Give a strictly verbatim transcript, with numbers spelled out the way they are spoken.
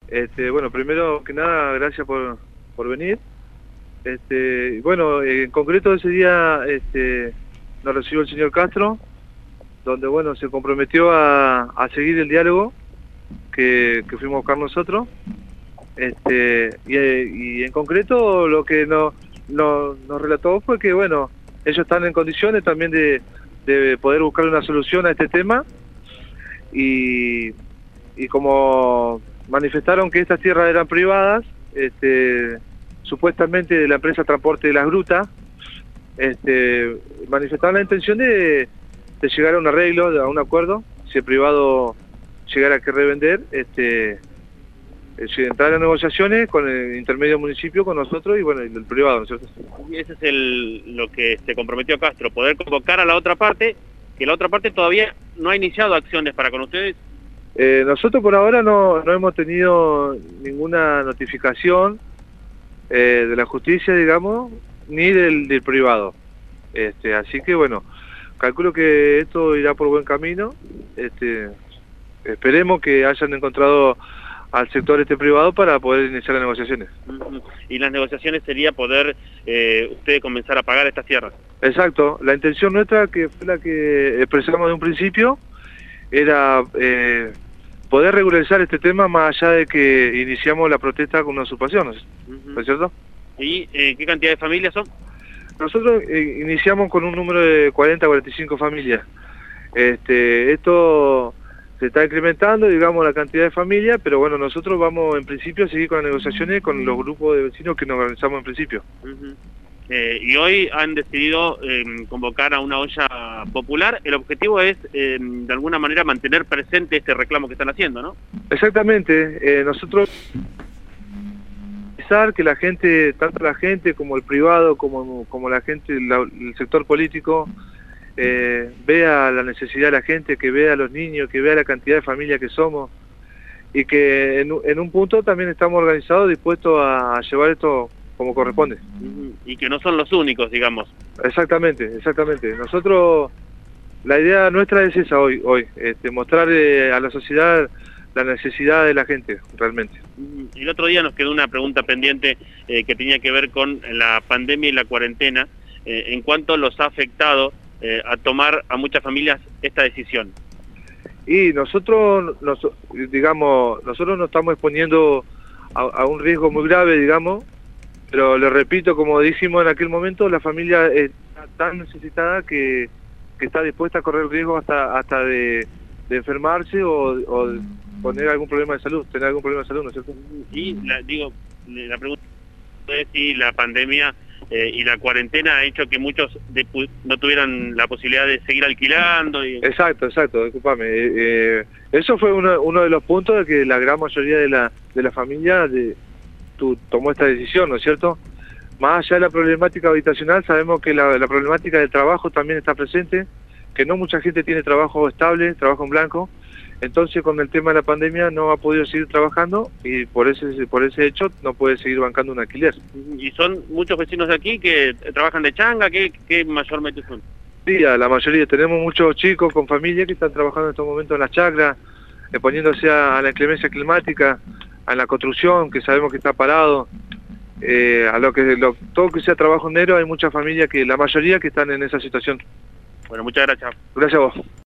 Este, bueno, primero que nada, gracias por, por venir. Este, bueno, en concreto ese día este, nos recibió el señor Castro, donde bueno, se comprometió a, a seguir el diálogo que, que fuimos a buscar nosotros. Este, y, y en concreto lo que no, no, nos relató fue que bueno, ellos están en condiciones también de, de poder buscar una solución a este tema, y, y como manifestaron que estas tierras eran privadas, este, supuestamente de la empresa Transporte de las Grutas, este, manifestaron la intención de, de llegar a un arreglo, a un acuerdo, si el privado llegara a querer vender, este, si entrar en negociaciones con el intermedio municipio, con nosotros y bueno, el privado, ¿no es cierto? Y ese es el, lo que se comprometió Castro, poder convocar a la otra parte, que la otra parte todavía no ha iniciado acciones para con ustedes. Eh, nosotros por ahora no, no hemos tenido ninguna notificación eh, de la justicia, digamos, ni del, del privado. Este, así que bueno, calculo que esto irá por buen camino. Este, esperemos que hayan encontrado al sector este privado para poder iniciar las negociaciones. Uh-huh. Y las negociaciones sería poder eh, ustedes comenzar a pagar estas tierras. Exacto, la intención nuestra, que fue la que expresamos de un principio, era eh, poder regularizar este tema más allá de que iniciamos la protesta con una usurpación, ¿no uh-huh. es cierto? ¿Y eh, qué cantidad de familias son? Nosotros eh, iniciamos con un número de cuarenta a cuarenta y cinco familias. Este, esto se está incrementando, digamos, la cantidad de familias, pero bueno, nosotros vamos en principio a seguir con las negociaciones con los grupos de vecinos que nos organizamos en principio. Uh-huh. Eh, y hoy han decidido eh, convocar a una olla popular. El objetivo es, eh, de alguna manera, mantener presente este reclamo que están haciendo, ¿no? Exactamente. Eh, nosotros pensar que la gente, tanto la gente como el privado, como, como la gente, la, el sector político, eh, vea la necesidad de la gente, que vea a los niños, que vea la cantidad de familias que somos, y que en, en un punto también estamos organizados, dispuestos a, a llevar esto como corresponde. Y que no son los únicos, digamos. Exactamente, exactamente. Nosotros, la idea nuestra es esa hoy, hoy este, mostrar eh, a la sociedad la necesidad de la gente, realmente. El otro día nos quedó una pregunta pendiente eh, que tenía que ver con la pandemia y la cuarentena, eh, en cuánto los ha afectado eh, a tomar a muchas familias esta decisión. Y nosotros, nos, digamos, nosotros nos estamos exponiendo a, a un riesgo muy grave, digamos, pero le repito, como dijimos en aquel momento, la familia está tan necesitada que, que está dispuesta a correr el riesgo hasta hasta de, de enfermarse o, o de poner algún problema de salud, tener algún problema de salud, ¿no es cierto? Y la, digo, la pregunta es si la pandemia eh, y la cuarentena ha hecho que muchos de, no tuvieran la posibilidad de seguir alquilando. Y... Exacto, exacto, discúlpame. Eh, eh, eso fue uno, uno de los puntos de que la gran mayoría de la, de la familia de, tu, tomó esta decisión, ¿no es cierto? Más allá de la problemática habitacional, sabemos que la, la problemática del trabajo también está presente, que no mucha gente tiene trabajo estable, trabajo en blanco. Entonces, con el tema de la pandemia no ha podido seguir trabajando y por ese por ese hecho no puede seguir bancando un alquiler. ¿Y son muchos vecinos de aquí que trabajan de changa? ¿Qué, qué mayormente son? Sí, la mayoría. Tenemos muchos chicos con familia que están trabajando en estos momentos en las chacras, exponiéndose a, a la inclemencia climática, a la construcción, que sabemos que está parado. Eh, a lo que lo, todo que sea trabajo negro, hay muchas familias, que la mayoría que están en esa situación. Bueno, muchas gracias. Gracias a vos.